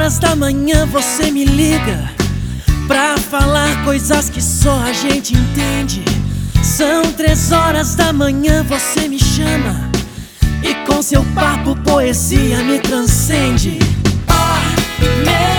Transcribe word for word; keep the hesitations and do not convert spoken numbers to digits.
horas da manhã você me liga pra falar coisas que só a gente entende. São três horas da manhã você me chama e com seu papo poesia me transcende. Oh, meu